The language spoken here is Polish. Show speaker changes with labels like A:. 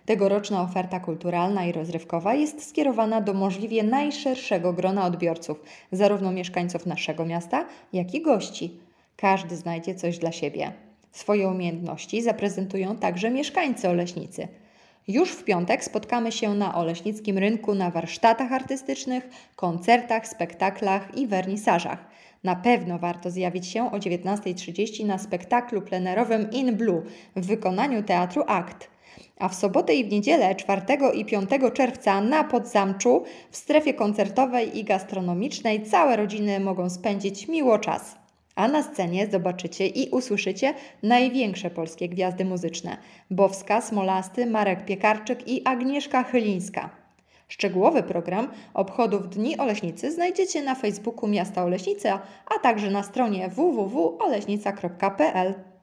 A: Tegoroczna oferta kulturalna i rozrywkowa jest skierowana do możliwie najszerszego grona odbiorców, zarówno mieszkańców naszego miasta, jak i gości. Każdy znajdzie coś dla siebie. Swoje umiejętności zaprezentują także mieszkańcy Oleśnicy. Już w piątek spotkamy się na Oleśnickim Rynku na warsztatach artystycznych, koncertach, spektaklach i wernisażach. Na pewno warto zjawić się o 19:30 na spektaklu plenerowym In Blue w wykonaniu Teatru AKT. A w sobotę i w niedzielę 4 i 5 czerwca na Podzamczu w strefie koncertowej i gastronomicznej całe rodziny mogą spędzić miło czas. A na scenie zobaczycie i usłyszycie największe polskie gwiazdy muzyczne: Bowska, Smolasty, Marek Piekarczyk i Agnieszka Chylińska. Szczegółowy program obchodów Dni Oleśnicy znajdziecie na Facebooku Miasta Oleśnica, a także na stronie www.oleśnica.pl.